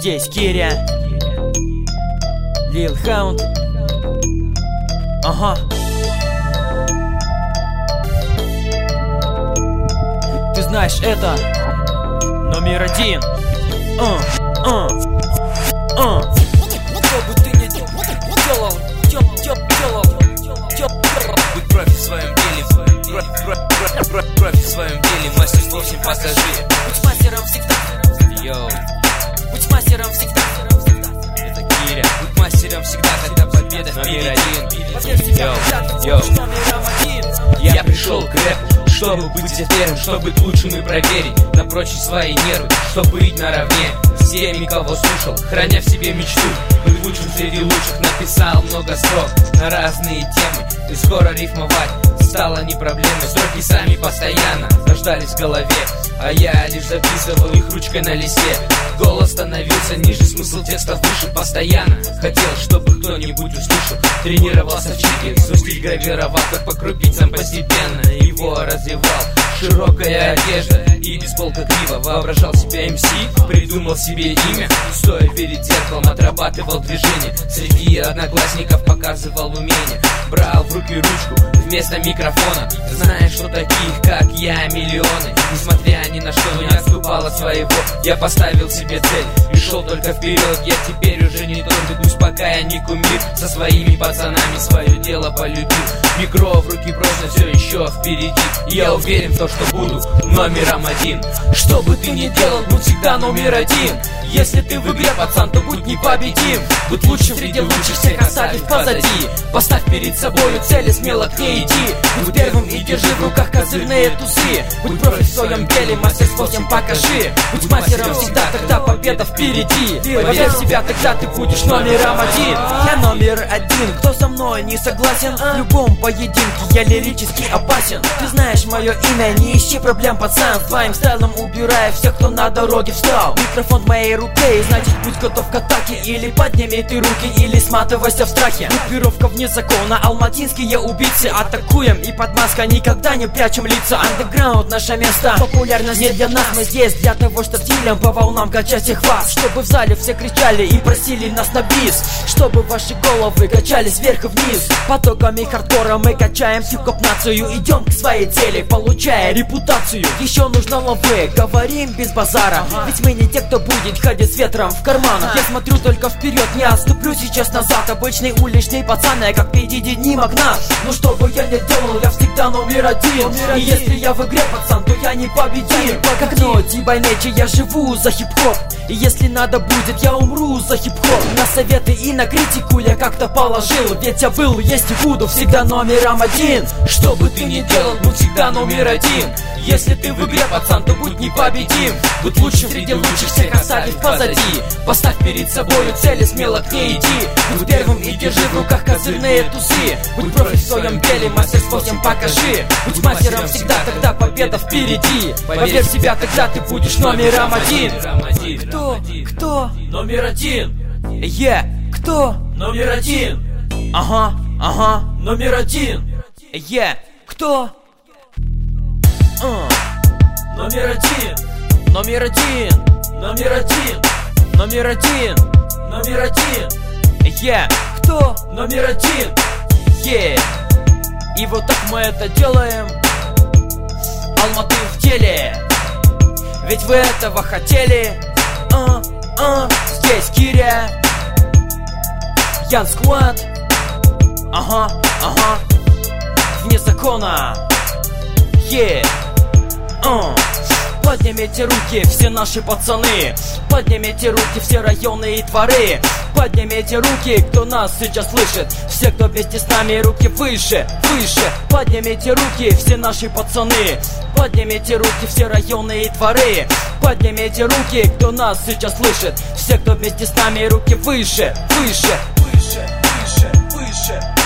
Здесь Киря, Lil Hound. Ага. Ты знаешь, это номер один. Что бы ты ни делал, будь профи в своем деле, профи в своем деле, мастерство всем покажи. Будь мастером всегда. Йоу, Будь мастером всегда. это Киря. Будь мастером всегда, когда победа впереди. Поверь в себя, Йоу, будь номером один. я пришел к рэпу, чтобы быть здесь первым, чтобы быть лучшим и проверить на прочность свои нервы, чтобы быть наравне с теми, кого слушал, храня в себе мечту быть лучшим среди лучших. Написал много строк на разные темы, и скоро рифмовать стало не проблемой. Строки сами постоянно рождались в голове, а я лишь записывал их ручкой на листе. Голос становился ниже, смысл текста выше постоянно. Хотел, чтобы кто-нибудь услышал. Тренировался в чике, свой стиль гравировал, как по крупицам постепенно его развивал. Широкая одежда и без полка криво. Воображал себя МС, придумал себе имя. Стоя перед зеркалом, отрабатывал движение. Среди одноклассников показывал умение. Брал в руки ручку вместо микрофона, зная, что таких, как я, миллионы. Несмотря ни на что, не отступал от своего. Я поставил себе цель и шел только вперед. Я теперь уже не тот, пусть пока я не кумир. Со своими пацанами свое дело полюбил. Микро в руки просто все еще впереди. И я уверен в том, что буду номером один. Что бы ты ни делал, будь всегда номер один. Если ты в игре, пацан, то будь непобедим. Будь лучшим среди лучших, всех оставив позади. Поставь перед собой цель и смело к ней иди. Будь первым и держи в руках козырные тусы. Будь профи в своем деле, мастерство всем покажи. Будь мастером всегда, тогда победа впереди. Поверь в себя, тогда ты будешь номером один. Я номер один, кто со мной не согласен? В любом поединке я лирически опасен. Ты знаешь мое имя, не ищи проблем, пацан. Твоим стайлом убирая всех, кто на дороге встал. Микрофон в моей руке, и значит будь готов к атаке. Или подними ты руки, или сматывайся в страхе. Группировка вне закона, алматинские убийцы. Атакуем и под маской никогда не прячем лица. Андеграунд наше место, популярность не для нас. Мы здесь для того, что стилем по волнам качать всех вас. Чтобы в зале все кричали и просили нас на бис. Чтобы ваши головы качались вверх и вниз. Потоками хардкора мы качаем хип-хоп нацию. Идем к своей цели, получая репутацию. Еще нужно лавы, говорим без базара. Ведь мы не те, кто будет ходить с ветром в карманах. Я смотрю только вперед, не отступлю сейчас назад. Обычный уличный пацан, я как PDD не магнат. Но что бы я ни делал, я всегда номер один. И если я в игре, пацан, то я не победим. Как Ноти Байнечи, я живу за хип-хоп. И если надо будет, я умру за хип-хоп. На советы и на критику я как-то положил. Ведь я был, есть и буду всегда номером один. Что бы ты ни делал, будь всегда номер один. Если ты в игре, пацан, то будь непобедим. Будь лучшим среди лучших, всех оставив позади. Поставь перед собой цель и смело к ней иди. Будь первым и держи в руках козырные тусы. Будь профи в своем деле, мастерство всем покажи. Будь мастером всегда, тогда победа впереди. Поверь в себя, тогда ты будешь номером один. Кто? Номер один. Кто? Номер один. Ага. Номер один. Кто? Номер один. Номер один. Номер один. Номер один. Номер один. Кто? Номер один. И вот так мы это делаем. Алматы в деле. Ведь вы этого хотели. Здесь Киря, Ян Сквад. Ага. Вне закона. Поднимите руки, все наши пацаны. Поднимите руки, все районы и дворы. Поднимите руки, кто нас сейчас слышит. Все, кто вместе с нами, руки выше. Поднимите руки, все наши пацаны. Поднимите руки, все районы и дворы. Поднимите руки, кто нас сейчас слышит. Все, кто вместе с нами, руки выше.